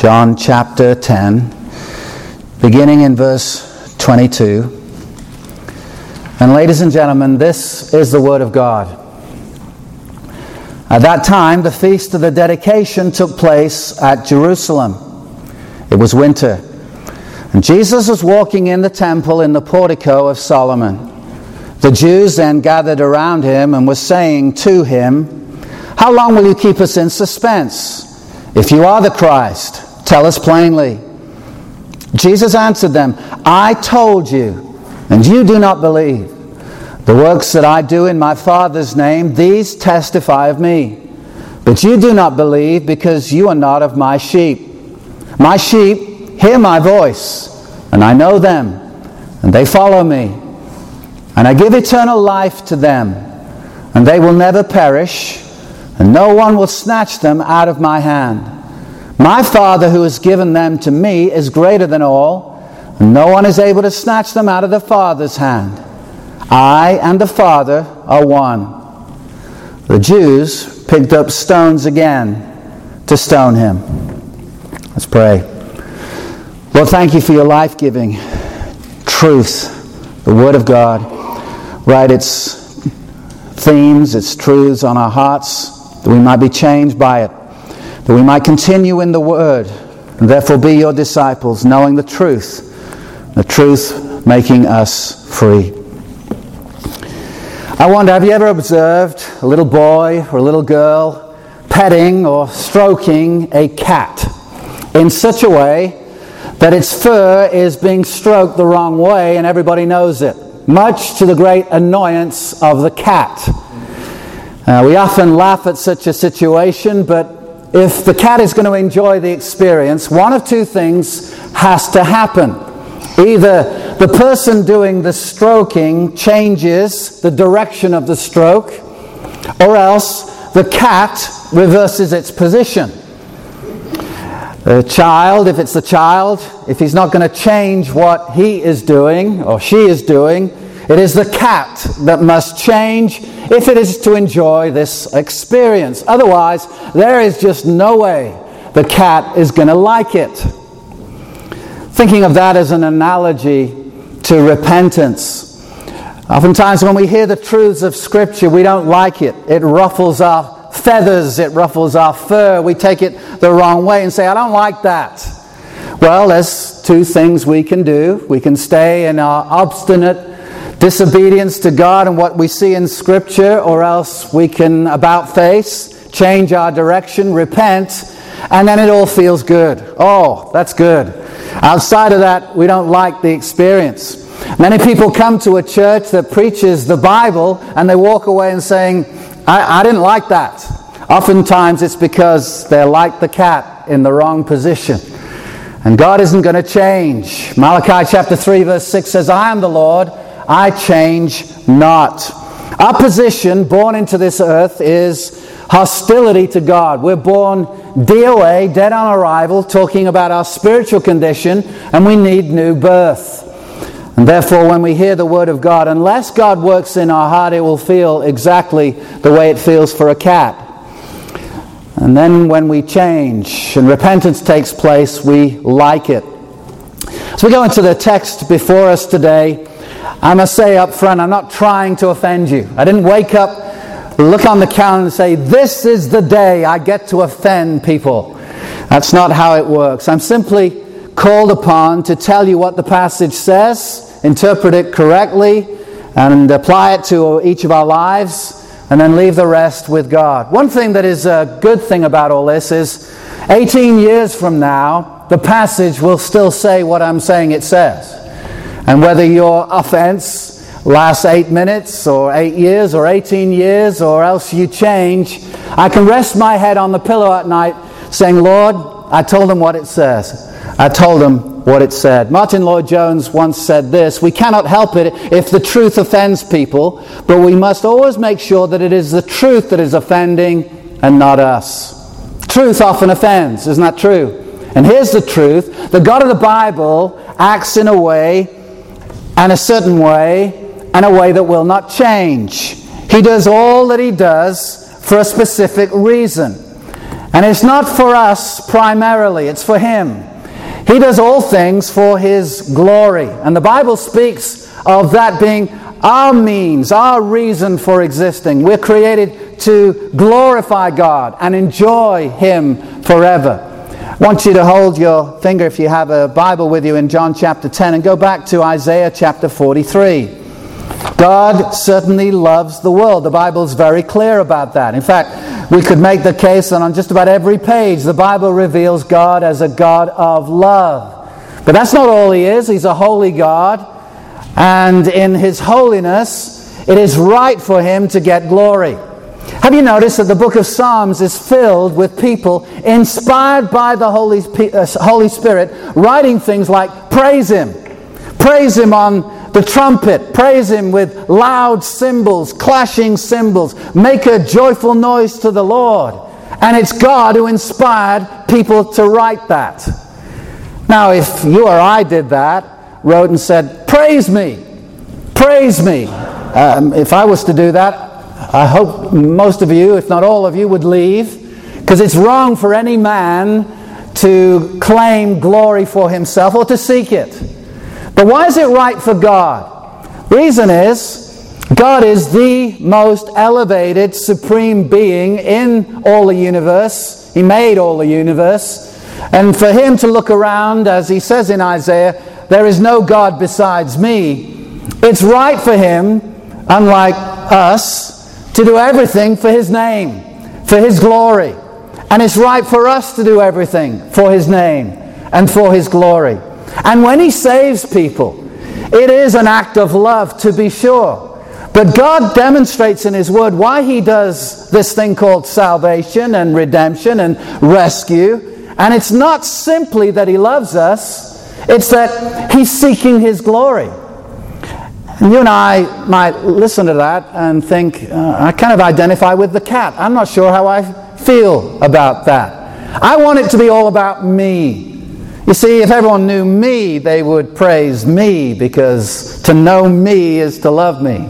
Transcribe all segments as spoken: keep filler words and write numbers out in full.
John chapter ten, beginning in verse twenty-two. And ladies and gentlemen, this is the Word of God. At that time, the feast of the dedication took place at Jerusalem. It was winter, and Jesus was walking in the temple in the portico of Solomon. The Jews then gathered around him and were saying to him, "How long will you keep us in suspense? If you are the Christ, tell us plainly." Jesus answered them, "I told you, and you do not believe. The works that I do in my Father's name, these testify of me. But you do not believe because you are not of my sheep. My sheep hear my voice, and I know them, and they follow me. And I give eternal life to them, and they will never perish, and no one will snatch them out of my hand. My Father who has given them to me is greater than all, and no one is able to snatch them out of the Father's hand. I and the Father are one." The Jews picked up stones again to stone him. Let's pray. Lord, thank you for your life-giving truth, the Word of God. Write its themes, its truths on our hearts, that we might be changed by it, that we might continue in the Word, and therefore be your disciples, knowing the truth, the truth making us free. I wonder, have you ever observed a little boy or a little girl petting or stroking a cat in such a way that its fur is being stroked the wrong way and everybody knows it, much to the great annoyance of the cat? Uh, we often laugh at such a situation, but if the cat is going to enjoy the experience, one of two things has to happen. Either the person doing the stroking changes the direction of the stroke, or else the cat reverses its position. The child, if it's the child, if he's not going to change what he is doing or she is doing, it is the cat that must change if it is to enjoy this experience. Otherwise, there is just no way the cat is going to like it. Thinking of that as an analogy to repentance. Oftentimes when we hear the truths of Scripture, we don't like it. It ruffles our feathers, it ruffles our fur. We take it the wrong way and say, "I don't like that." Well, there's two things we can do. We can stay in our obstinate disobedience to God and what we see in Scripture, or else we can about face, change our direction, repent, and then it all feels good. Oh, that's good. Outside of that, we don't like the experience. Many people come to a church that preaches the Bible and they walk away and saying, I, I didn't like that. Oftentimes it's because they're like the cat in the wrong position. And God isn't going to change. Malachi chapter three verse six says, "I am the Lord, I change not." Our position, born into this earth, is hostility to God. We're born D O A, dead on arrival, talking about our spiritual condition, and we need new birth. And therefore, when we hear the Word of God, unless God works in our heart, it will feel exactly the way it feels for a cat. And then when we change and repentance takes place, we like it. As we go into the text before us today, I must say up front, I'm not trying to offend you. I didn't wake up, look on the calendar and say, "This is the day I get to offend people." That's not how it works. I'm simply called upon to tell you what the passage says, interpret it correctly, and apply it to each of our lives, and then leave the rest with God. One thing that is a good thing about all this is eighteen years from now, the passage will still say what I'm saying it says. And whether your offense lasts eight minutes or eight years or eighteen years or else you change, I can rest my head on the pillow at night saying, "Lord, I told them what it says. I told them what it said." Martin Lloyd-Jones once said this: "We cannot help it if the truth offends people, but we must always make sure that it is the truth that is offending and not us." Truth often offends, isn't that true? And here's the truth: the God of the Bible acts in a way, and a certain way, and a way that will not change. He does all that he does for a specific reason. And it's not for us primarily, it's for Him. He does all things for His glory. And the Bible speaks of that being our means, our reason for existing. We're created to glorify God and enjoy Him forever. I want you to hold your finger, if you have a Bible with you, in John chapter ten and go back to Isaiah chapter forty-three. God certainly loves the world. The Bible's very clear about that. In fact, we could make the case that on just about every page the Bible reveals God as a God of love. But that's not all He is. He's a holy God. And in His holiness, it is right for Him to get glory. Have you noticed that the book of Psalms is filled with people inspired by the Holy, uh, Holy Spirit writing things like, praise Him. Praise Him on the trumpet. Praise Him with loud cymbals, clashing cymbals. Make a joyful noise to the Lord. And it's God who inspired people to write that. Now, if you or I did that, wrote and said, praise me, praise me. Um, if I was to do that, I hope most of you, if not all of you, would leave, because it's wrong for any man to claim glory for himself or to seek it. But why is it right for God? The reason is, God is the most elevated, supreme being in all the universe. He made all the universe. And for Him to look around, as He says in Isaiah, there is no God besides me. It's right for Him, unlike us, to do everything for His name, for His glory. And it's right for us to do everything for His name and for His glory. And when He saves people, it is an act of love, to be sure. But God demonstrates in His Word why He does this thing called salvation and redemption and rescue. And it's not simply that He loves us, it's that He's seeking His glory. And you and I might listen to that and think, uh, I kind of identify with the cat. I'm not sure how I feel about that. I want it to be all about me. You see, if everyone knew me, they would praise me, because to know me is to love me.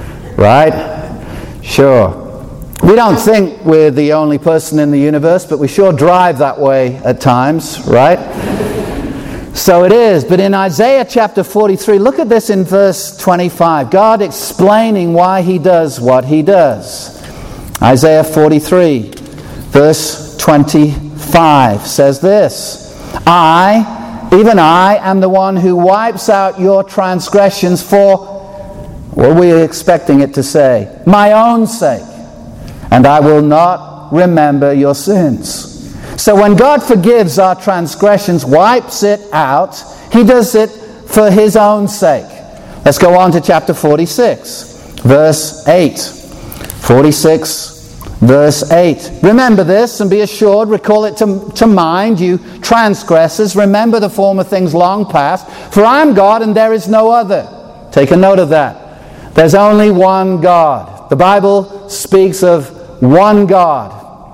Right? Sure. We don't think we're the only person in the universe, but we sure drive that way at times, right? So it is. But in Isaiah chapter forty-three, look at this in verse twenty-five. God explaining why He does what He does. Isaiah forty-three, verse twenty-five says this: I, even I, am the one who wipes out your transgressions for, what were we expecting it to say? My own sake. And I will not remember your sins. So when God forgives our transgressions, wipes it out, He does it for His own sake. Let's go on to chapter forty-six, verse eight. forty-six, verse eight. Remember this and be assured, recall it to, to mind, you transgressors. Remember the former things long past. For I am God and there is no other. Take a note of that. There's only one God. The Bible speaks of one God.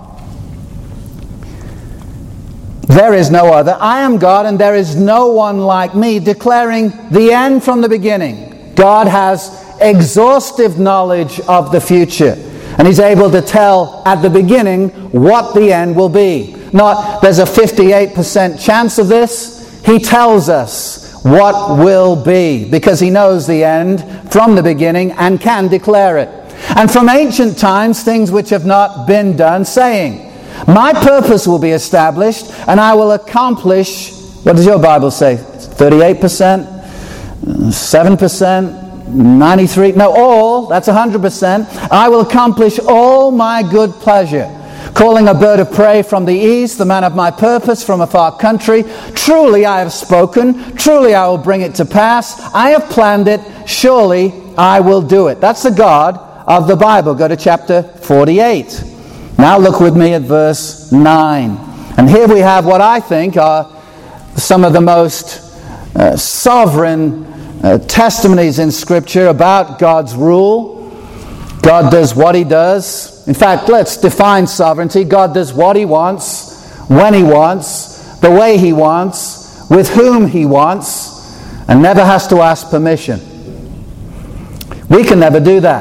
There is no other. I am God and there is no one like me, declaring the end from the beginning. God has exhaustive knowledge of the future, and He's able to tell at the beginning what the end will be. Not there's a fifty-eight percent chance of this. He tells us what will be, because He knows the end from the beginning and can declare it. And from ancient times, things which have not been done, saying, my purpose will be established, and I will accomplish, what does your Bible say? thirty-eight percent? seven percent? ninety-three? No, all, that's one hundred percent. I will accomplish all my good pleasure. Calling a bird of prey from the east, the man of my purpose from a far country. Truly I have spoken, truly I will bring it to pass. I have planned it, surely I will do it. That's the God of the Bible. Go to chapter forty-eight. Now look with me at verse nine. And here we have what I think are some of the most uh, sovereign uh, testimonies in Scripture about God's rule. God does what He does. In fact, let's define sovereignty. God does what He wants, when He wants, the way He wants, with whom He wants, and never has to ask permission. We can never do that.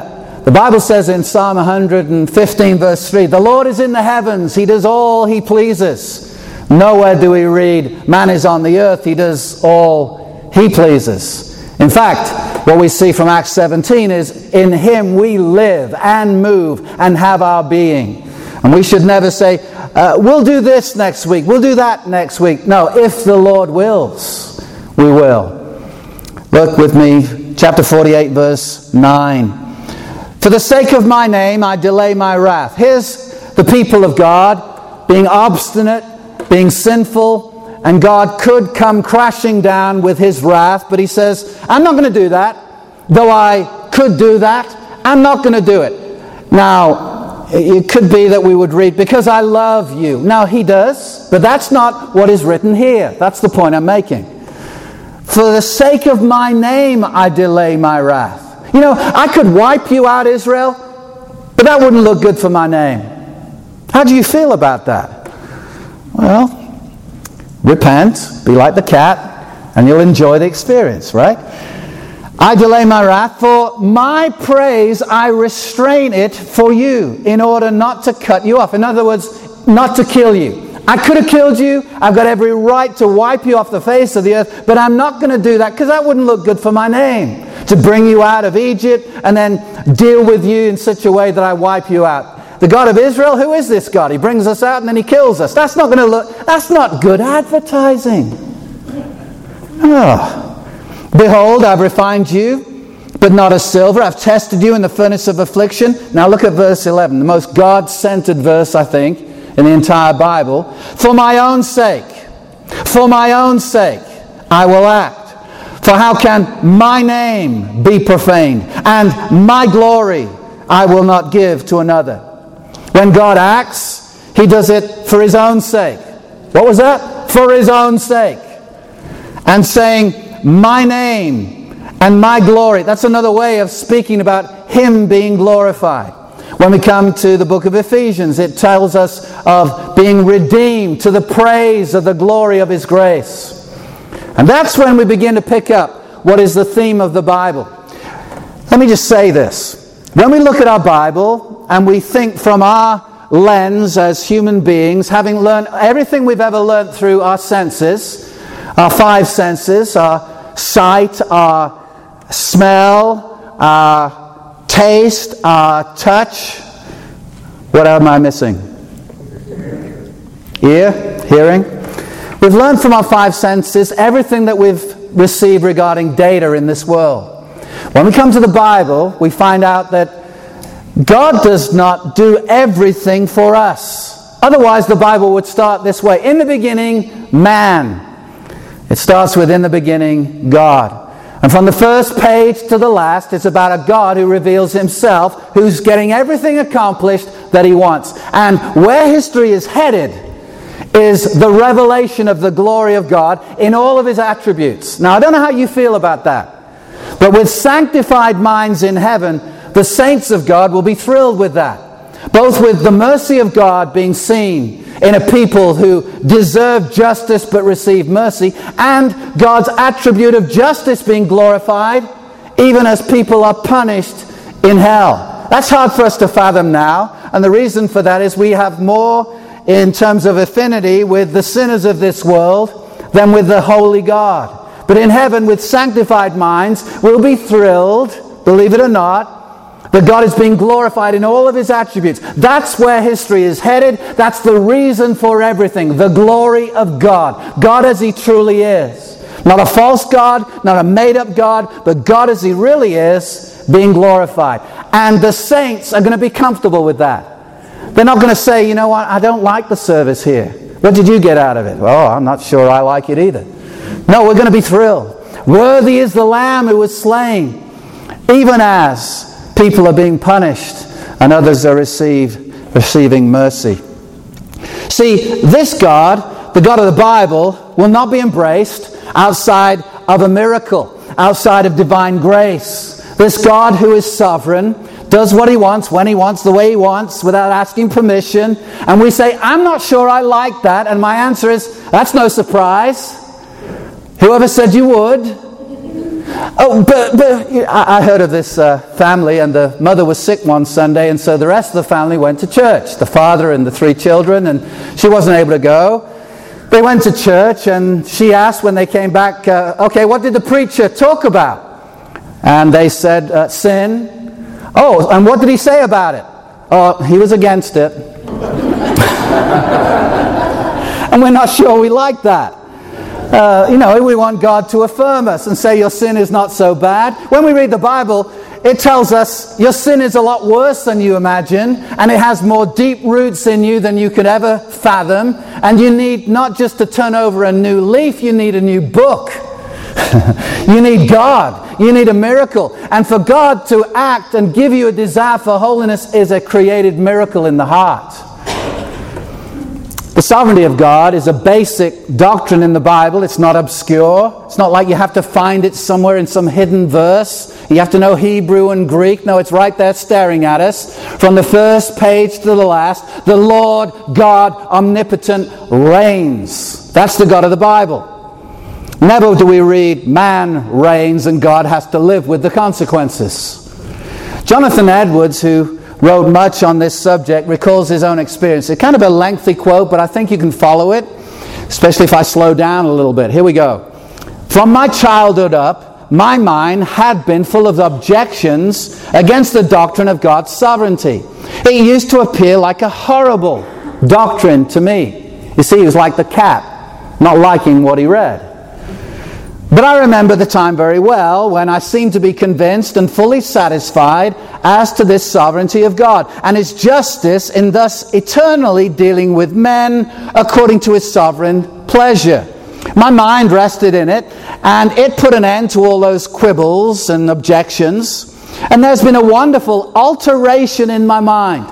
The Bible says in Psalm one hundred fifteen verse three, the Lord is in the heavens, He does all He pleases. Nowhere do we read, man is on the earth, He does all He pleases. In fact, what we see from Acts seventeen is, in Him we live and move and have our being. And we should never say, uh, we'll do this next week, we'll do that next week. No, if the Lord wills, we will. Look with me, chapter forty-eight verse nine. For the sake of my name, I delay my wrath. Here's the people of God being obstinate, being sinful, and God could come crashing down with His wrath, but He says, I'm not going to do that. Though I could do that, I'm not going to do it. Now, it could be that we would read, because I love you. Now, He does, but that's not what is written here. That's the point I'm making. For the sake of my name, I delay my wrath. You know, I could wipe you out, Israel, but that wouldn't look good for my name. How do you feel about that? Well, repent, be like the cat, and you'll enjoy the experience, right? I delay my wrath, for my praise I restrain it for you, in order not to cut you off. In other words, not to kill you. I could have killed you. I've got every right to wipe you off the face of the earth, but I'm not going to do that because that wouldn't look good for my name. To bring you out of Egypt and then deal with you in such a way that I wipe you out. The God of Israel, who is this God? He brings us out and then He kills us. That's not going to look, that's not good advertising. Oh. Behold, I've refined you, but not as silver. I've tested you in the furnace of affliction. Now look at verse eleven, the most God-centered verse, I think, in the entire Bible. For my own sake, for my own sake, I will act. For how can my name be profaned? And my glory I will not give to another. When God acts, He does it for His own sake. What was that? For His own sake. And saying, my name and my glory. That's another way of speaking about Him being glorified. When we come to the book of Ephesians, it tells us of being redeemed to the praise of the glory of His grace. And that's when we begin to pick up what is the theme of the Bible. Let me just say this. When we look at our Bible and we think from our lens as human beings, having learned everything we've ever learned through our senses, our five senses, our sight, our smell, our taste, our touch. What am I missing? Ear, hearing. We've learned from our five senses everything that we've received regarding data in this world. When we come to the Bible, we find out that God does not do everything for us. Otherwise, the Bible would start this way. In the beginning, man. It starts with, in the beginning, God. And from the first page to the last, it's about a God who reveals Himself, who's getting everything accomplished that He wants. And where history is headed is the revelation of the glory of God in all of His attributes. Now, I don't know how you feel about that, but with sanctified minds in heaven, the saints of God will be thrilled with that. Both with the mercy of God being seen in a people who deserve justice but receive mercy, and God's attribute of justice being glorified, even as people are punished in hell. That's hard for us to fathom now, and the reason for that is we have more in terms of affinity with the sinners of this world than with the holy God. But in heaven, with sanctified minds, we'll be thrilled, believe it or not, that God is being glorified in all of His attributes. That's where history is headed. That's the reason for everything. The glory of God. God as He truly is. Not a false God, not a made-up God, but God as He really is, being glorified. And the saints are going to be comfortable with that. They're not going to say, you know what, I don't like the service here. What did you get out of it? Well, I'm not sure I like it either. No, we're going to be thrilled. Worthy is the Lamb who was slain, even as people are being punished and others are receive, receiving mercy. See, this God, the God of the Bible, will not be embraced outside of a miracle, outside of divine grace. This God who is sovereign does what He wants, when He wants, the way He wants, without asking permission. And we say, I'm not sure I like that. And my answer is, that's no surprise. Whoever said you would? Oh, but, but I heard of this uh, family, and the mother was sick one Sunday, and so the rest of the family went to church. The father and the three children, and she wasn't able to go. They went to church, and she asked when they came back, uh, okay, what did the preacher talk about? And they said, uh, sin. Oh, and what did he say about it? Oh, he was against it. And we're not sure we like that. Uh, you know, we want God to affirm us and say your sin is not so bad. When we read the Bible, it tells us your sin is a lot worse than you imagine, and it has more deep roots in you than you could ever fathom, and you need not just to turn over a new leaf, you need a new book. You need God. You need a miracle. And for God to act and give you a desire for holiness is a created miracle in the heart. The sovereignty of God is a basic doctrine in the Bible. It's not obscure. It's not like you have to find it somewhere in some hidden verse. You have to know Hebrew and Greek. No, it's right there staring at us. From the first page to the last, the Lord God omnipotent reigns. That's the God of the Bible. Never do we read, man reigns and God has to live with the consequences. Jonathan Edwards, who wrote much on this subject, recalls his own experience. It's kind of a lengthy quote, but I think you can follow it, especially if I slow down a little bit. Here we go. From my childhood up, my mind had been full of objections against the doctrine of God's sovereignty. It used to appear like a horrible doctrine to me. You see, he was like the cat, not liking what he read. But I remember the time very well when I seemed to be convinced and fully satisfied as to this sovereignty of God and His justice in thus eternally dealing with men according to His sovereign pleasure. My mind rested in it, and it put an end to all those quibbles and objections. And there's been a wonderful alteration in my mind.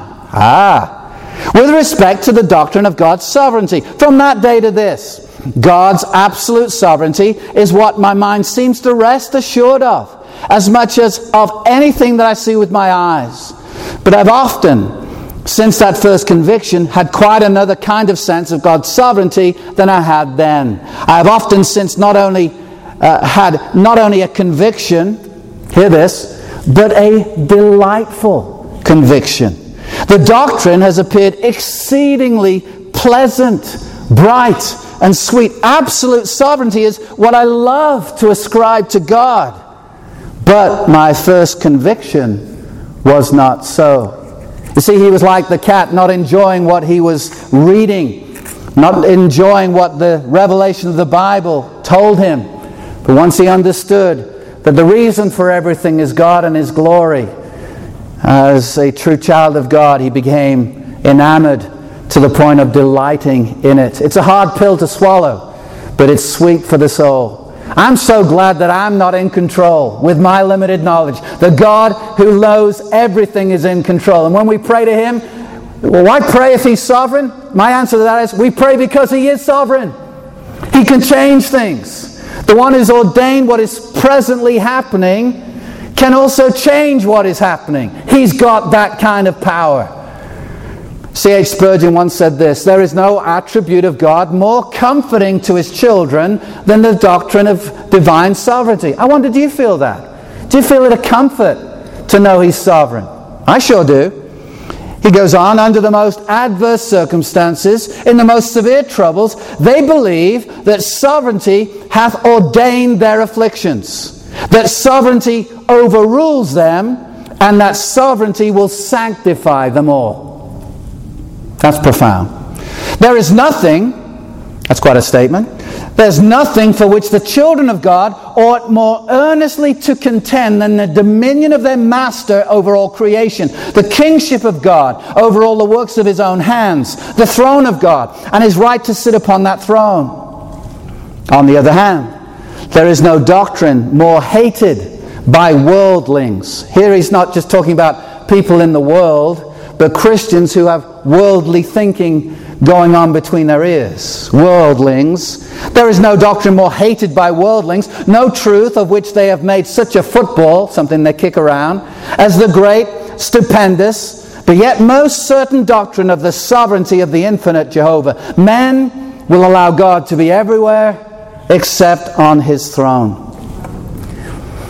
Ah, with respect to the doctrine of God's sovereignty. From that day to this, God's absolute sovereignty is what my mind seems to rest assured of, as much as of anything that I see with my eyes. But I've often, since that first conviction, had quite another kind of sense of God's sovereignty than I had then. I have often since not only uh, had not only a conviction, hear this, but a delightful conviction. The doctrine has appeared exceedingly pleasant, bright, and sweet. Absolute sovereignty is what I love to ascribe to God. But my first conviction was not so. You see, he was like the cat, not enjoying what he was reading, not enjoying what the revelation of the Bible told him. But once he understood that the reason for everything is God and His glory, as a true child of God, he became enamored to the point of delighting in it. It's a hard pill to swallow, but it's sweet for the soul. I'm so glad that I'm not in control with my limited knowledge. The God who knows everything is in control. And when we pray to Him, well, why pray if He's sovereign? My answer to that is, we pray because He is sovereign. He can change things. The one who's ordained what is presently happening can also change what is happening. He's got that kind of power. C H Spurgeon once said this: there is no attribute of God more comforting to His children than the doctrine of divine sovereignty. I wonder, do you feel that? Do you feel it a comfort to know He's sovereign? I sure do. He goes on, under the most adverse circumstances, in the most severe troubles, they believe that sovereignty hath ordained their afflictions, that sovereignty overrules them, and that sovereignty will sanctify them all. That's profound. There is nothing, that's quite a statement, there's nothing for which the children of God ought more earnestly to contend than the dominion of their Master over all creation, the kingship of God over all the works of His own hands, the throne of God, and His right to sit upon that throne. On the other hand, there is no doctrine more hated by worldlings. Here he's not just talking about people in the world, but Christians who have worldly thinking going on between their ears. Worldlings. There is no doctrine more hated by worldlings, no truth of which they have made such a football, something they kick around, as the great, stupendous, but yet most certain doctrine of the sovereignty of the infinite Jehovah. Men will allow God to be everywhere except on His throne.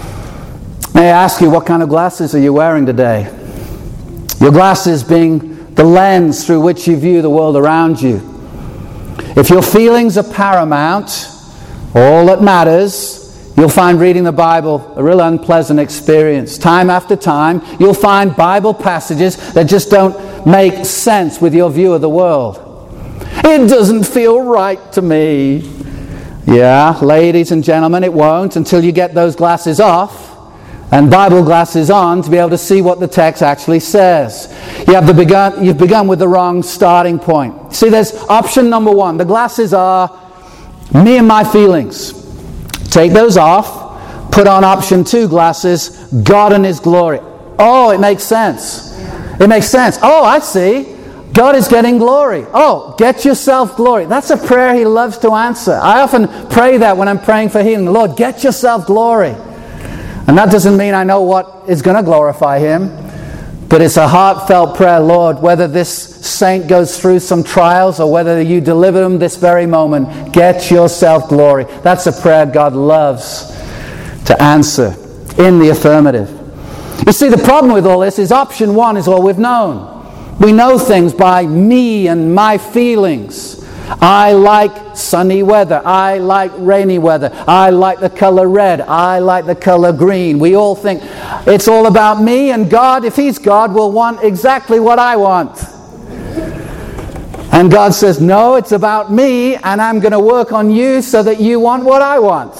May I ask you, what kind of glasses are you wearing today? Your glasses being the lens through which you view the world around you. If your feelings are paramount, all that matters, you'll find reading the Bible a real unpleasant experience. Time after time, you'll find Bible passages that just don't make sense with your view of the world. It doesn't feel right to me. Yeah, ladies and gentlemen, it won't until you get those glasses off and Bible glasses on to be able to see what the text actually says. You have the begun, you've begun with the wrong starting point. See, there's option number one. The glasses are me and my feelings. Take those off. Put on option two glasses, God and His glory. Oh, it makes sense. It makes sense. Oh, I see. God is getting glory. Oh, get yourself glory. That's a prayer He loves to answer. I often pray that when I'm praying for healing. Lord, get yourself glory. And that doesn't mean I know what is going to glorify Him, but it's a heartfelt prayer. Lord, whether this saint goes through some trials or whether you deliver them this very moment, get yourself glory. That's a prayer God loves to answer in the affirmative. You see, the problem with all this is option one is all we've known. We know things by me and my feelings. I like sunny weather. I like rainy weather. I like the color red. I like the color green. We all think it's all about me, and God, if He's God, will want exactly what I want. And God says, no, it's about me, and I'm going to work on you so that you want what I want.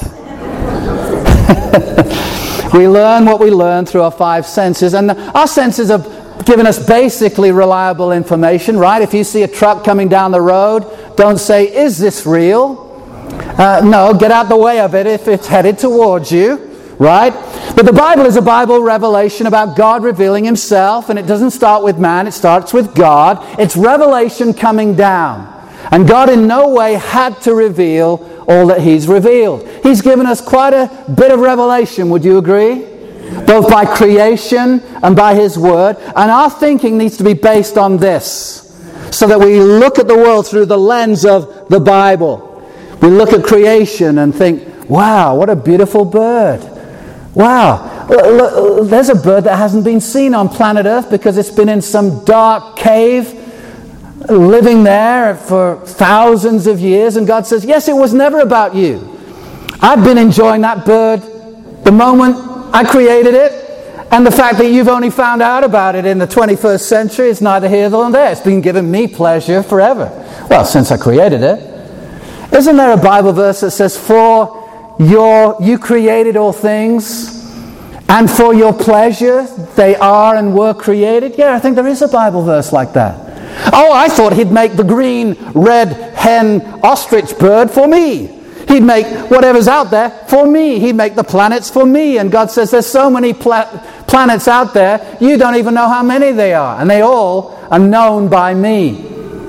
We learn what we learn through our five senses, and our senses have given us basically reliable information, right? If you see a truck coming down the road, don't say, is this real? Uh, no, get out the way of it if it's headed towards you, right? But the Bible is a Bible revelation about God revealing Himself, and it doesn't start with man, it starts with God. It's revelation coming down. And God in no way had to reveal all that He's revealed. He's given us quite a bit of revelation, would you agree? Both by creation and by His Word. And our thinking needs to be based on this, so that we look at the world through the lens of the Bible. We look at creation and think, wow, what a beautiful bird. Wow, look, there's a bird that hasn't been seen on planet Earth because it's been in some dark cave, living there for thousands of years. And God says, yes, it was never about you. I've been enjoying that bird the moment I created it. And the fact that you've only found out about it in the twenty-first century is neither here nor there. It's been giving me pleasure forever. Well, since I created it. Isn't there a Bible verse that says, for your, you created all things, and for your pleasure they are and were created? Yeah, I think there is a Bible verse like that. Oh, I thought He'd make the green, red, hen, ostrich bird for me. He'd make whatever's out there for me. He'd make the planets for me. And God says, there's so many pla- planets out there, you don't even know how many they are. And they all are known by me.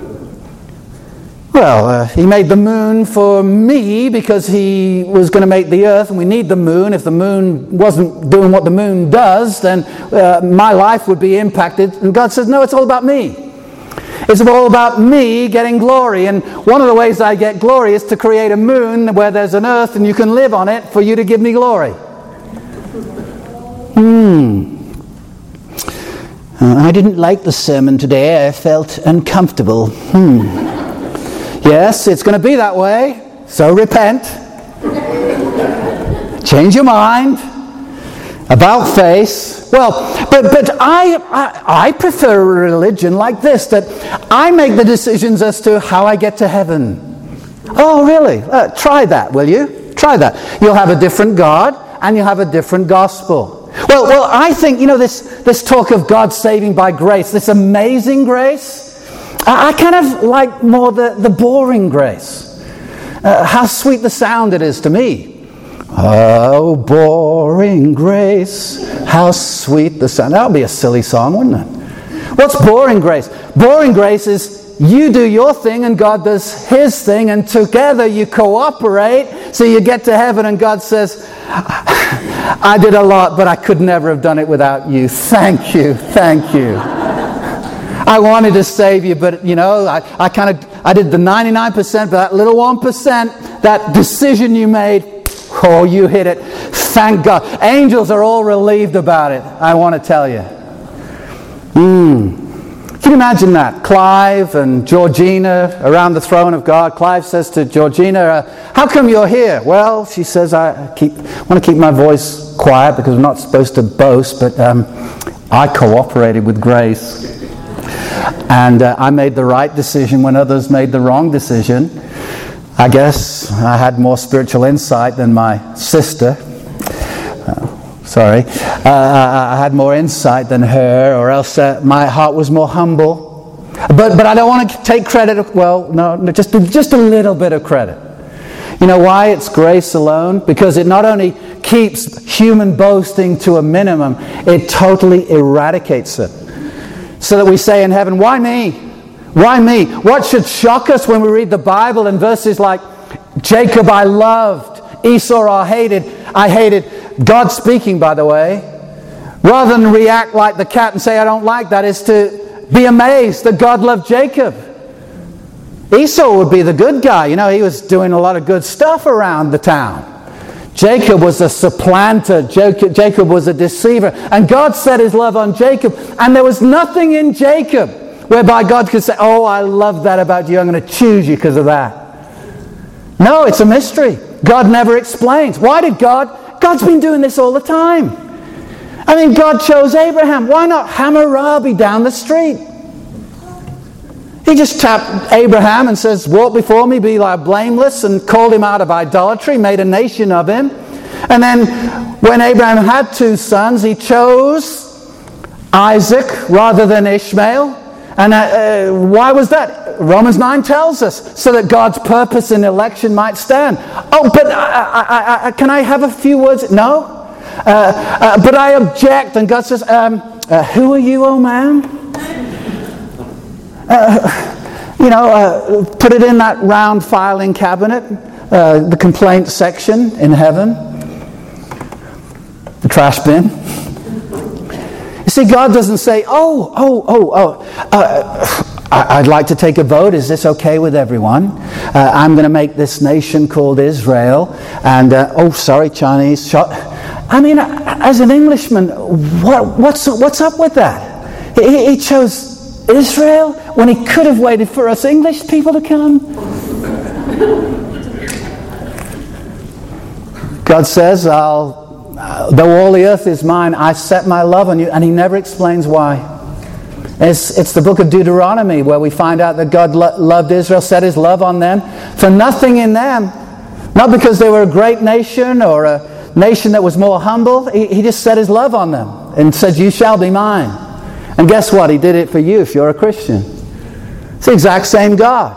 Well, uh, He made the moon for me because He was going to make the earth, and we need the moon. If the moon wasn't doing what the moon does, then uh, my life would be impacted. And God says, no, it's all about me. It's all about me getting glory. And one of the ways I get glory is to create a moon where there's an earth and you can live on it for you to give me glory. Hmm. Uh, I didn't like the sermon today. I felt uncomfortable. Hmm. Yes, it's going to be that way. So repent. Change your mind. About face. Well, but but I, I I prefer a religion like this, that I make the decisions as to how I get to heaven. Oh, really? Uh, try that, will you? Try that. You'll have a different God, and you'll have a different gospel. Well, well, I think, you know, this, this talk of God saving by grace, this amazing grace, I, I kind of like more the, the boring grace. Uh, how sweet the sound it is to me. Oh, boring grace, how sweet the sound. That would be a silly song, wouldn't it? What's boring grace? Boring grace is you do your thing and God does His thing, and together you cooperate, so you get to heaven and God says, I did a lot, but I could never have done it without you. Thank you, thank you. I wanted to save you, but you know, I, I kind of, I did the ninety-nine percent, but that little one percent, that decision you made, oh, you hit it. Thank God. Angels are all relieved about it, I want to tell you. Hmm. Can you imagine that? Clive and Georgina around the throne of God. Clive says to Georgina, uh, how come you're here? Well, she says, I keep want to keep my voice quiet because I'm not supposed to boast, but um, I cooperated with Grace. And uh, I made the right decision when others made the wrong decision. I guess I had more spiritual insight than my sister. Sorry, uh, I had more insight than her, or else uh, my heart was more humble. But but I don't want to take credit. Well, no, just just a little bit of credit. You know why it's grace alone? Because it not only keeps human boasting to a minimum, it totally eradicates it. So that we say in heaven, why me? Why me? What should shock us when we read the Bible in verses like, Jacob I loved, Esau I hated, I hated. God speaking, by the way, rather than react like the cat and say, I don't like that, is to be amazed that God loved Jacob. Esau would be the good guy. You know, he was doing a lot of good stuff around the town. Jacob was a supplanter. Jacob, Jacob was a deceiver. And God set his love on Jacob. And there was nothing in Jacob whereby God could say, oh, I love that about you. I'm going to choose you because of that. No, it's a mystery. God never explains. Why did God... God's been doing this all the time. I mean, God chose Abraham. Why not Hammurabi down the street? He just tapped Abraham and says, walk before me, be like blameless, and called him out of idolatry, made a nation of him. And then when Abraham had two sons, he chose Isaac rather than Ishmael. And uh, uh, why was that? Romans nine tells us, so that God's purpose in election might stand. Oh, but I, I, I, can I have a few words? No. Uh, uh, but I object. And God says, um, uh, who are you, oh man? Uh, you know, uh, put it in that round filing cabinet, uh, the complaint section in heaven, the trash bin. You see, God doesn't say, oh, oh, oh, oh, uh, I'd like to take a vote. Is this okay with everyone? Uh, I'm going to make this nation called Israel. And, uh, oh, sorry, Chinese. Shot. I mean, as an Englishman, what, what's, what's up with that? He, he chose Israel when he could have waited for us English people to come. God says, I'll... Uh, though all the earth is mine, I set my love on you. And he never explains why. It's, it's the book of Deuteronomy where we find out that God lo- loved Israel, set his love on them for nothing in them. Not because they were a great nation or a nation that was more humble. He, he just set his love on them and said, you shall be mine. And guess what? He did it for you if you're a Christian. It's the exact same God.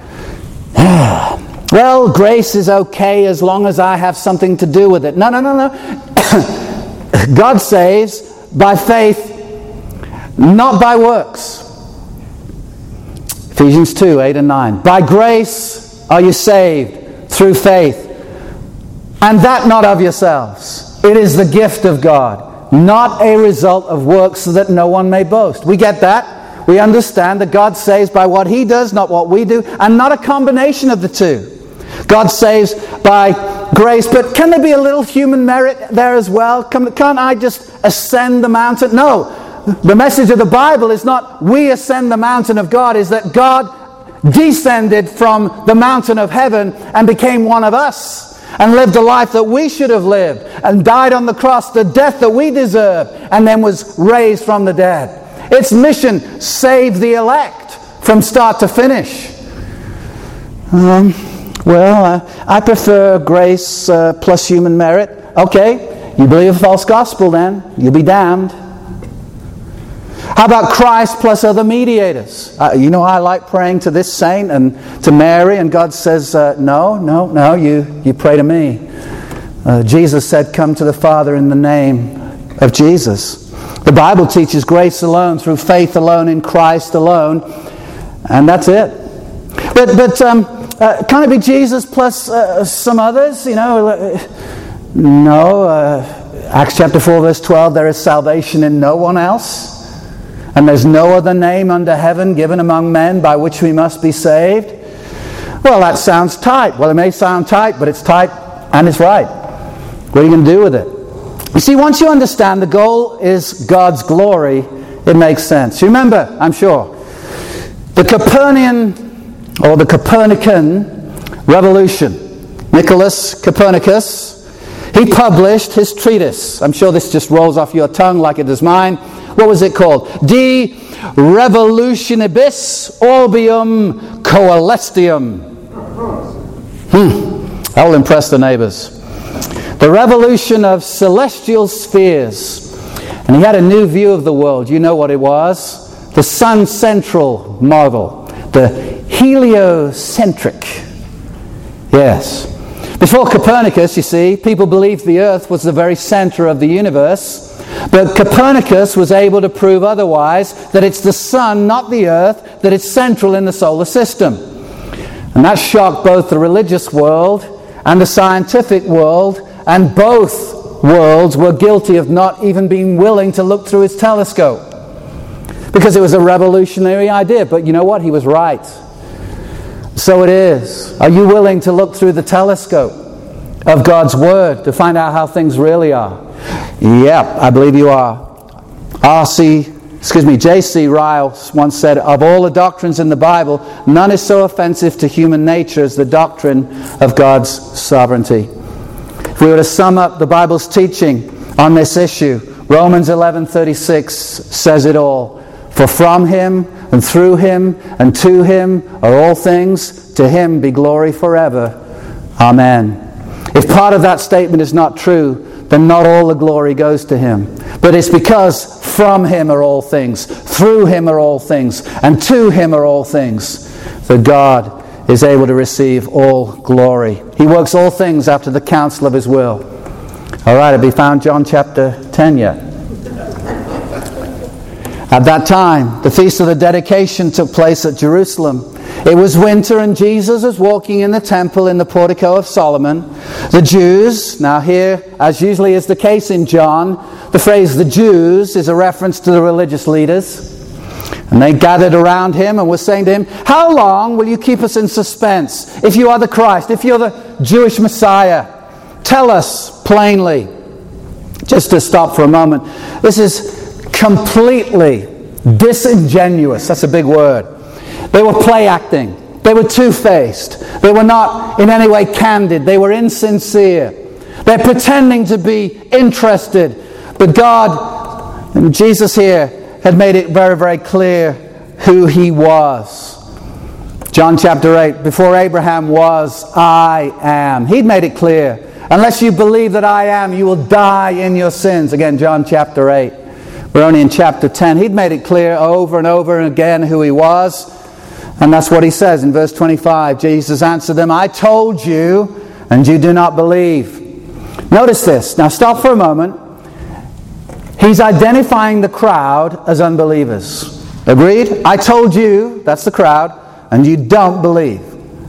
Well, grace is okay as long as I have something to do with it. No, no, no, no. God saves by faith, not by works. Ephesians two, eight and nine. By grace are you saved through faith, and that not of yourselves. It is the gift of God, not a result of works, so that no one may boast. We get that. We understand that God saves by what he does, not what we do, and not a combination of the two. God saves by grace, but can there be a little human merit there as well? Can't I just ascend the mountain? No. The message of the Bible is not we ascend the mountain of God, is that God descended from the mountain of heaven and became one of us and lived a life that we should have lived and died on the cross, the death that we deserve, and then was raised from the dead. Its mission, save the elect from start to finish. Um... Well, uh, I prefer grace uh, plus human merit. Okay, you believe a false gospel then. You'll be damned. How about Christ plus other mediators? Uh, you know, I like praying to this saint and to Mary, and God says, uh, no, no, no, you, you pray to me. Uh, Jesus said, come to the Father in the name of Jesus. The Bible teaches grace alone, through faith alone, in Christ alone, and that's it. But, but, um, Uh, can it be Jesus plus uh, some others? You know, uh, no. Uh, Acts chapter four, verse twelve. There is salvation in no one else, and there's no other name under heaven given among men by which we must be saved. Well, that sounds tight. Well, it may sound tight, but it's tight and it's right. What are you going to do with it? You see, once you understand the goal is God's glory, it makes sense. You remember, I'm sure, the Copernican or the Copernican revolution. Nicholas Copernicus, he published his treatise. I'm sure this just rolls off your tongue like it does mine. What was it called? De Revolutionibus Orbium Coelestium. Hmm. That will impress the neighbors. The revolution of celestial spheres. And he had a new view of the world. You know what it was? The sun-central model. The heliocentric. Yes. Before Copernicus, you see, people believed the earth was the very center of the universe. But Copernicus was able to prove otherwise, that it's the sun, not the earth, that is central in the solar system. And that shocked both the religious world and the scientific world, and both worlds were guilty of not even being willing to look through his telescope. Because it was a revolutionary idea. But you know what? He was right. So it is. Are you willing to look through the telescope of God's Word to find out how things really are? Yep, I believe you are. R C, excuse me, J C Ryle once said, of all the doctrines in the Bible, none is so offensive to human nature as the doctrine of God's sovereignty. If we were to sum up the Bible's teaching on this issue, Romans eleven thirty-six says it all. For from Him and through Him and to Him are all things. To Him be glory forever. Amen. If part of that statement is not true, then not all the glory goes to Him. But it's because from Him are all things, through Him are all things, and to Him are all things, that God is able to receive all glory. He works all things after the counsel of His will. All right, have we found John chapter ten yet? At that time, the Feast of the Dedication took place at Jerusalem. It was winter and Jesus was walking in the temple in the portico of Solomon. The Jews, now here, as usually is the case in John, the phrase the Jews is a reference to the religious leaders. And they gathered around him and were saying to him, how long will you keep us in suspense? If you are the Christ, if you're the Jewish Messiah, tell us plainly. Just to stop for a moment, this is completely disingenuous. That's a big word. They were play acting. They were two-faced. They were not in any way candid. They were insincere. They're pretending to be interested. But God, and Jesus here, had made it very, very clear who He was. John chapter eight, before Abraham was, I am. He'd made it clear. Unless you believe that I am, you will die in your sins. Again, John chapter eight. We're only in chapter ten. He'd made it clear over and over again who He was. And that's what He says in verse twenty-five. Jesus answered them, I told you, and you do not believe. Notice this. Now stop for a moment. He's identifying the crowd as unbelievers. Agreed? I told you, that's the crowd, and you don't believe.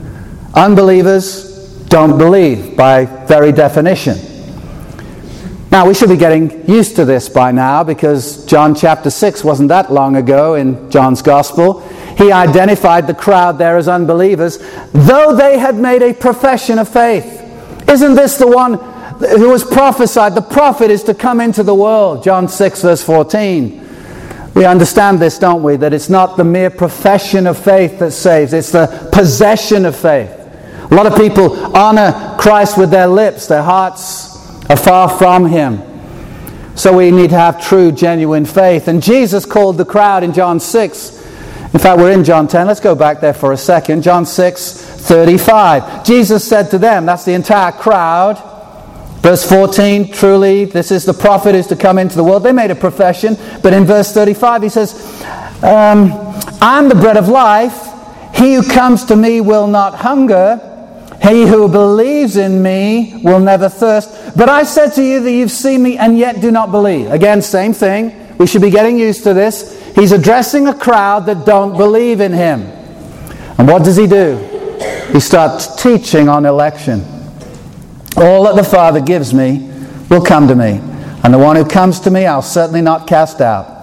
Unbelievers don't believe by very definition. Now, we should be getting used to this by now, because John chapter six wasn't that long ago in John's Gospel. He identified the crowd there as unbelievers, though they had made a profession of faith. Isn't this the one who was prophesied? The prophet is to come into the world. John six verse fourteen. We understand this, don't we? That it's not the mere profession of faith that saves. It's the possession of faith. A lot of people honor Christ with their lips. Their hearts are far from Him. So we need to have true, genuine faith. And Jesus called the crowd in John six. In fact, we're in John ten. Let's go back there for a second. John six thirty-five. Jesus said to them, that's the entire crowd. Verse fourteen, truly, this is the prophet who is to come into the world. They made a profession. But in verse thirty-five, He says, um, I'm the bread of life. He who comes to me will not hunger. He who believes in me will never thirst. But I said to you that you've seen me and yet do not believe. Again, same thing. We should be getting used to this. He's addressing a crowd that don't believe in Him. And what does He do? He starts teaching on election. All that the Father gives me will come to me. And the one who comes to me, I'll certainly not cast out.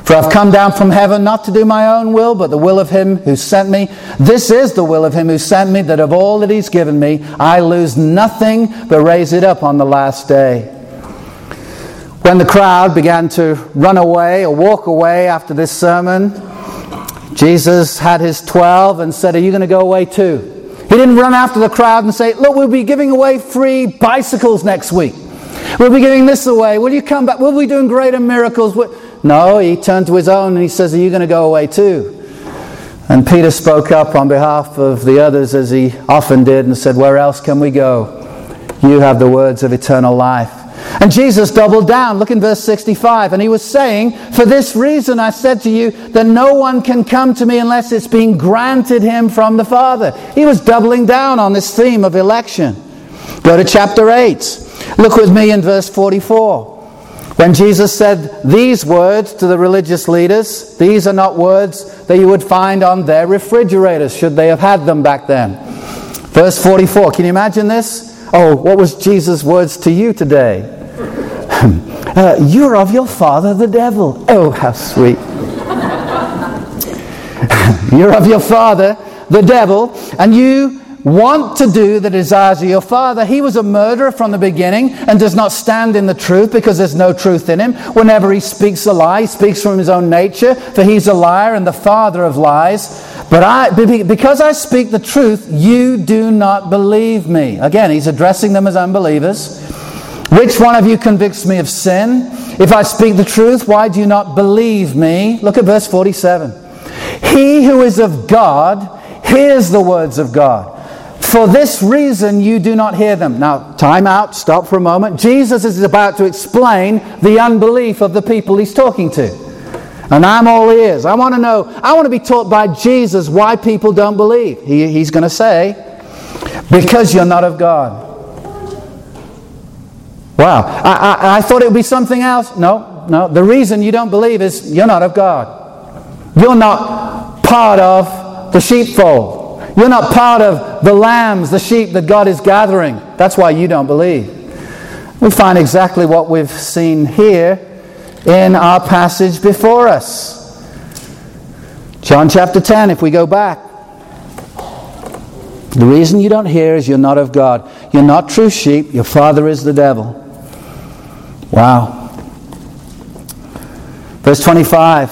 For I've come down from heaven not to do my own will, but the will of him who sent me. This is the will of him who sent me, that of all that he's given me, I lose nothing, but raise it up on the last day. When the crowd began to run away or walk away after this sermon, Jesus had his twelve and said, are you going to go away too? He didn't run after the crowd and say, look, we'll be giving away free bicycles next week. We'll be giving this away. Will you come back? We'll be doing greater miracles. No, he turned to his own and he says, are you going to go away too? And Peter spoke up on behalf of the others, as he often did, and said, where else can we go? You have the words of eternal life. And Jesus doubled down. Look in verse sixty-five. And he was saying, for this reason I said to you that no one can come to me unless it's been granted him from the Father. He was doubling down on this theme of election. Go to chapter eight. Look with me in verse forty-four. When Jesus said these words to the religious leaders, these are not words that you would find on their refrigerators, should they have had them back then. Verse forty-four. Can you imagine this? Oh, what was Jesus' words to you today? Uh, you're of your father the devil. Oh, how sweet. You're of your father the devil, and you want to do the desires of your father. He was a murderer from the beginning and does not stand in the truth, because there's no truth in him. Whenever he speaks a lie, he speaks from his own nature, for he's a liar and the father of lies. But I, because I speak the truth, you do not believe me. Again, he's addressing them as unbelievers. Which one of you convicts me of sin? If I speak the truth, why do you not believe me? Look at verse forty-seven. He who is of God hears the words of God. For this reason you do not hear them. Now, time out, stop for a moment. Jesus is about to explain the unbelief of the people he's talking to. And I'm all ears. I want to know, I want to be taught by Jesus why people don't believe. He, he's going to say, because you're not of God. Wow, I, I, I thought it would be something else. No, no. The reason you don't believe is you're not of God. You're not part of the sheepfold. You're not part of the lambs, the sheep that God is gathering. That's why you don't believe. We find exactly what we've seen here in our passage before us. John chapter ten, if we go back. The reason you don't hear is you're not of God. You're not true sheep. Your father is the devil. Wow. Verse twenty-five.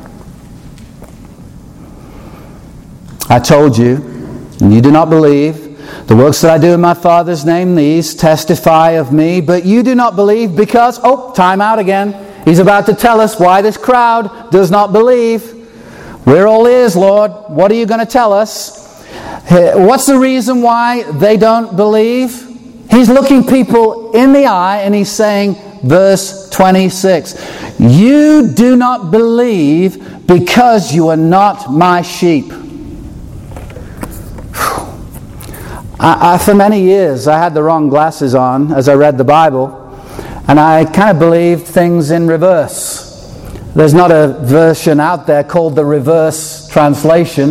I told you, and you do not believe. The works that I do in my Father's name, these testify of me. But you do not believe because, oh, time out again. He's about to tell us why this crowd does not believe. We're all ears, Lord. What are you going to tell us? What's the reason why they don't believe? He's looking people in the eye and he's saying, verse twenty-six, you do not believe because you are not my sheep. I, I, for many years, I had the wrong glasses on as I read the Bible, and I kind of believed things in reverse. There's not a version out there called the reverse translation,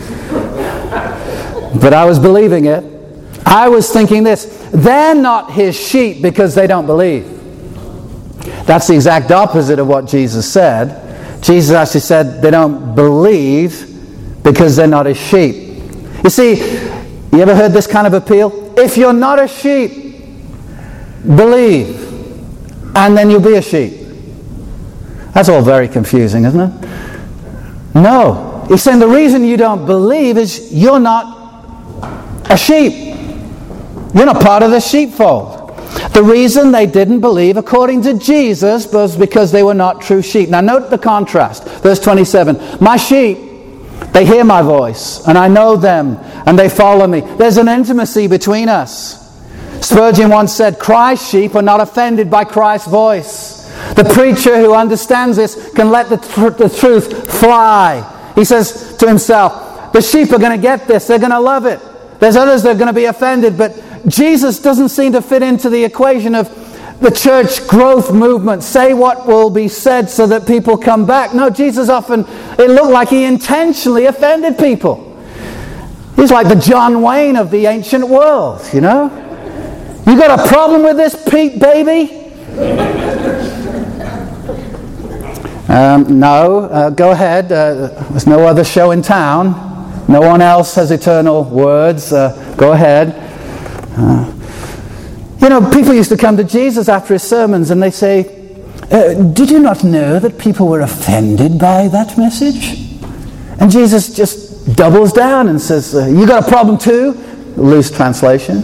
but I was believing it. I was thinking this, they're not his sheep because they don't believe. That's the exact opposite of what Jesus said. Jesus actually said they don't believe because they're not his sheep. You see, you ever heard this kind of appeal? If you're not a sheep, believe, and then you'll be a sheep. That's all very confusing, isn't it? No. He's saying the reason you don't believe is you're not a sheep. You're not part of the sheepfold. The reason they didn't believe, according to Jesus, was because they were not true sheep. Now note the contrast. Verse twenty-seven. My sheep, they hear my voice, and I know them, and they follow me. There's an intimacy between us. Spurgeon once said, Christ's sheep are not offended by Christ's voice. The preacher who understands this can let the, tr- the truth fly. He says to himself, the sheep are going to get this. They're going to love it. There's others that are going to be offended, but Jesus doesn't seem to fit into the equation of the church growth movement. Say what will be said so that people come back. No, Jesus often, it looked like he intentionally offended people. He's like the John Wayne of the ancient world, you know. You got a problem with this, Pete, baby? Um, no, uh, go ahead. Uh, there's no other show in town. No one else has eternal words. Uh, go ahead. Uh, you know, people used to come to Jesus after his sermons and they say, uh, did you not know that people were offended by that message? And Jesus just doubles down and says, uh, you got a problem too? Loose translation.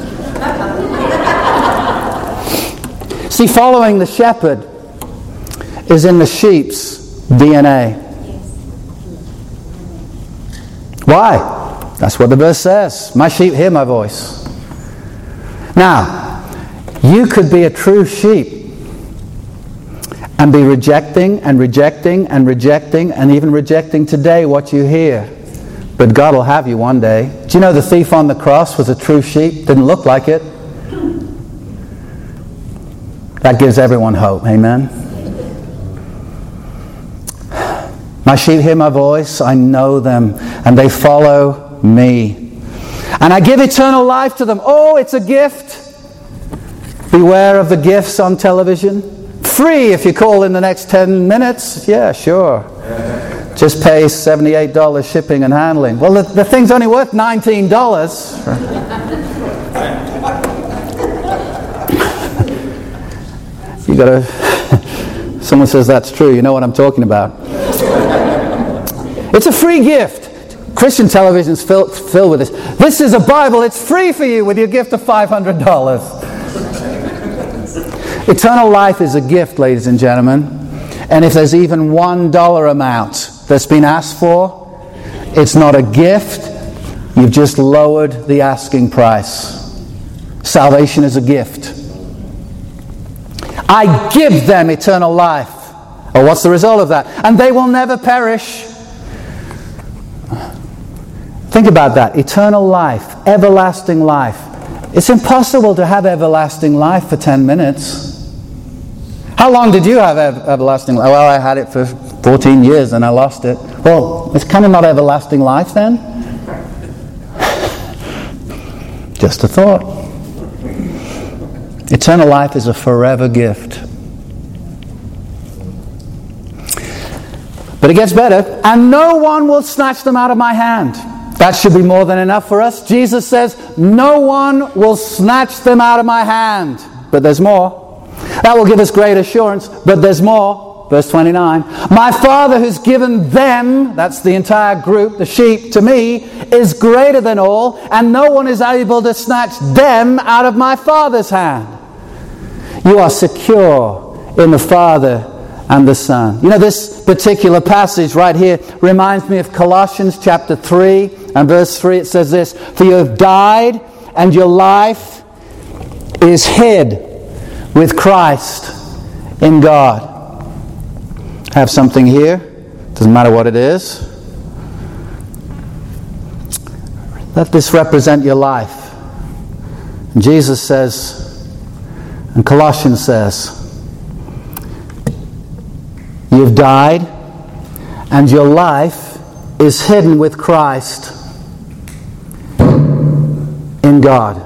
See, following the shepherd is in the sheep's D N A. Why? That's what the verse says. My sheep hear my voice. Now, you could be a true sheep and be rejecting and rejecting and rejecting and even rejecting today what you hear. But God will have you one day. Do you know the thief on the cross was a true sheep? Didn't look like it. That gives everyone hope. Amen. My sheep hear my voice. I know them and they follow me. And I give eternal life to them. Oh, it's a gift. Beware of the gifts on television. Free if you call in the next ten minutes. Yeah, sure. Just pay seventy-eight dollars shipping and handling. Well, the, the thing's only worth nineteen dollars. You gotta... Someone says that's true. You know what I'm talking about. It's a free gift. Christian television's filled, filled with this. This is a Bible. It's free for you with your gift of five hundred dollars. Eternal life is a gift, ladies and gentlemen. And if there's even one dollar amount that's been asked for, it's not a gift. You've just lowered the asking price. Salvation is a gift. I give them eternal life. Oh, what's the result of that? And they will never perish. Think about that. Eternal life, everlasting life. It's impossible to have everlasting life for ten minutes. How long did you have ev- everlasting life? Well, I had it for fourteen years and I lost it. Well, it's kind of not everlasting life then. Just a thought. Eternal life is a forever gift. But it gets better. And no one will snatch them out of my hand. That should be more than enough for us. Jesus says, no one will snatch them out of my hand. But there's more. That will give us great assurance. But there's more. Verse twenty-nine. My Father who's given them, that's the entire group, the sheep, to me, is greater than all, and no one is able to snatch them out of my Father's hand. You are secure in the Father and the Son. You know, this particular passage right here reminds me of Colossians chapter three and verse three. It says this, for you have died and your life is hid with Christ in God. I have something here. Doesn't matter what it is. Let this represent your life. And Jesus says, and Colossians says, you've died, and your life is hidden with Christ in God.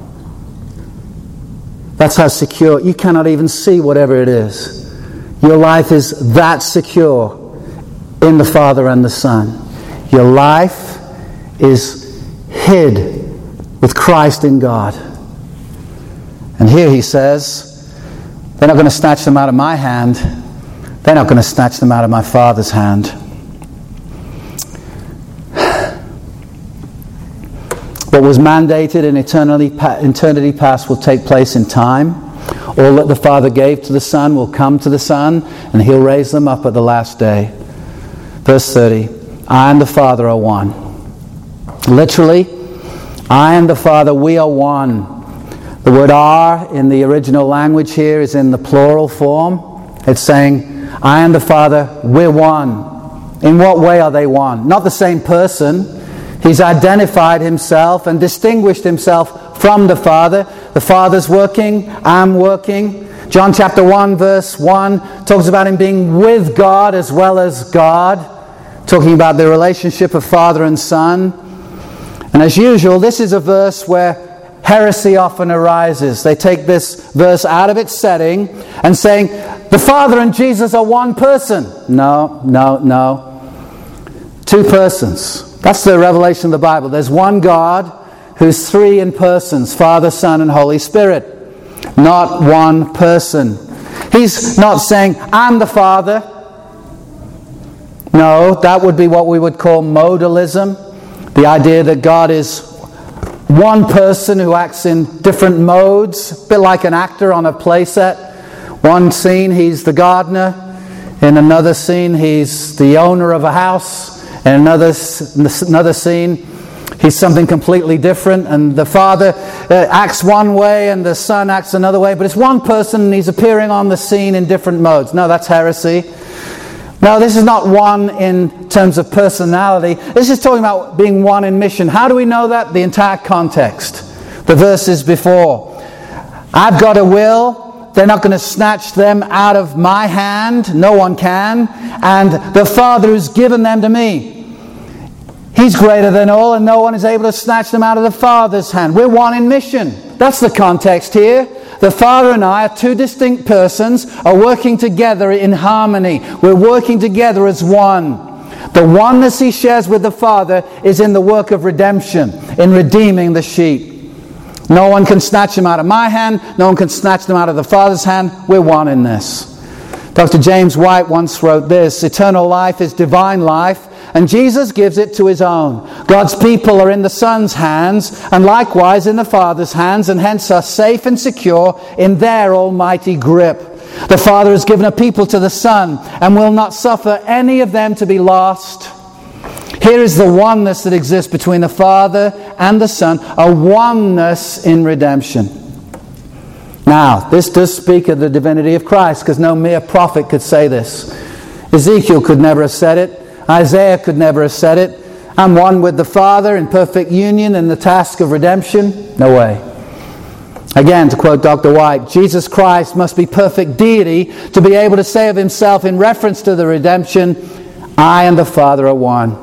That's how secure. You cannot even see whatever it is. Your life is that secure in the Father and the Son. Your life is hid with Christ in God. And here he says, they're not going to snatch them out of my hand. They're not going to snatch them out of my Father's hand. What was mandated in eternity, eternity past will take place in time. All that the Father gave to the Son will come to the Son, and He'll raise them up at the last day. Verse thirty, I and the Father are one. Literally, I and the Father, we are one. The word are in the original language here is in the plural form. It's saying, I and the Father, we're one. In what way are they one? Not the same person. He's identified himself and distinguished himself from the Father. The Father's working, I'm working. John chapter one verse one talks about him being with God as well as God, talking about the relationship of Father and Son. And as usual, this is a verse where heresy often arises. They take this verse out of its setting and saying, the Father and Jesus are one person. No, no, no. Two persons. That's the revelation of the Bible. There's one God who's three in persons, Father, Son, and Holy Spirit. Not one person. He's not saying, I'm the Father. No, that would be what we would call modalism. The idea that God is one person who acts in different modes, a bit like an actor on a play set. One scene, he's the gardener. In another scene, he's the owner of a house. In another, another scene, he's something completely different. And the Father uh, acts one way and the Son acts another way. But it's one person and he's appearing on the scene in different modes. No, that's heresy. No, this is not one in terms of personality. This is talking about being one in mission. How do we know that? The entire context. The verses before. I've got a will. They're not going to snatch them out of my hand. No one can. And the Father who's given them to me. He's greater than all, and no one is able to snatch them out of the Father's hand. We're one in mission. That's the context here. The Father and I are two distinct persons, are working together in harmony. We're working together as one. The oneness He shares with the Father is in the work of redemption, in redeeming the sheep. No one can snatch them out of my hand. No one can snatch them out of the Father's hand. We're one in this. Doctor James White once wrote this, eternal life is divine life, and Jesus gives it to His own. God's people are in the Son's hands, and likewise in the Father's hands, and hence are safe and secure in their almighty grip. The Father has given a people to the Son, and will not suffer any of them to be lost. Here is the oneness that exists between the Father and the Son, a oneness in redemption. Now, this does speak of the divinity of Christ, because no mere prophet could say this. Ezekiel could never have said it. Isaiah could never have said it. I'm one with the Father in perfect union in the task of redemption. No way. Again, to quote Doctor White, Jesus Christ must be perfect deity to be able to say of Himself in reference to the redemption, I and the Father are one.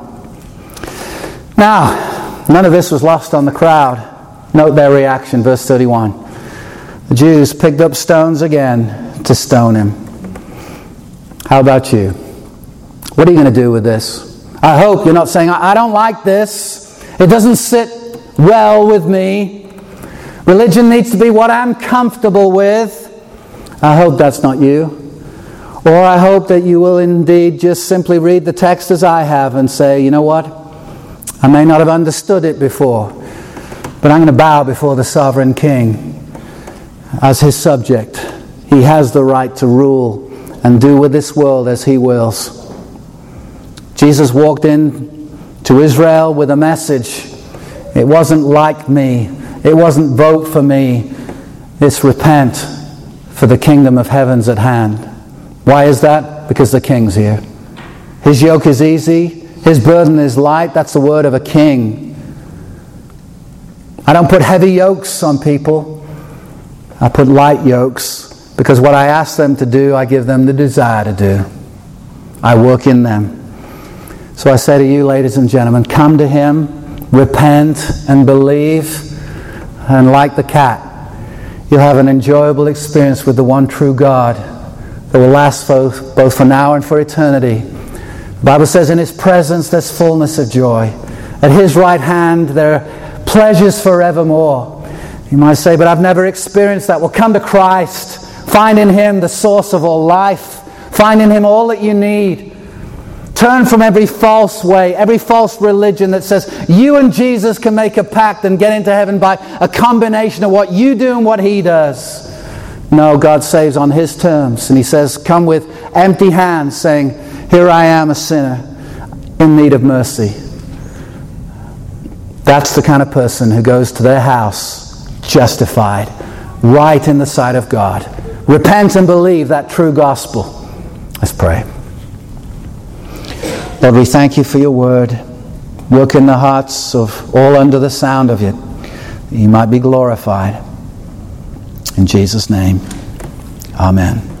Now, none of this was lost on the crowd. Note their reaction, verse thirty-one. The Jews picked up stones again to stone Him. How about you? What are you going to do with this? I hope you're not saying, I don't like this. It doesn't sit well with me. Religion needs to be what I'm comfortable with. I hope that's not you. Or I hope that you will indeed just simply read the text as I have and say, you know what? I may not have understood it before, but I'm going to bow before the sovereign King as His subject. He has the right to rule and do with this world as He wills. Jesus walked in to Israel with a message. It wasn't like me. It wasn't vote for me. It's repent, for the kingdom of heaven's at hand. Why is that? Because the King's here. His yoke is easy. His burden is light. That's the word of a king. I don't put heavy yokes on people. I put light yokes, because what I ask them to do, I give them the desire to do. I work in them. So I say to you, ladies and gentlemen, come to Him, repent and believe, and like the cat, you'll have an enjoyable experience with the one true God that will last both, both for now and for eternity. The Bible says in His presence there's fullness of joy. At His right hand there are pleasures forevermore. You might say, but I've never experienced that. Well, come to Christ. Find in Him the source of all life. Find in Him all that you need. Turn from every false way, every false religion that says you and Jesus can make a pact and get into heaven by a combination of what you do and what He does. No, God saves on His terms. And He says, come with empty hands, saying, here I am, a sinner in need of mercy. That's the kind of person who goes to their house justified, right in the sight of God. Repent and believe that true gospel. Let's pray. Lord, we thank You for Your word. Work in the hearts of all under the sound of it, that You might be glorified. In Jesus' name, amen.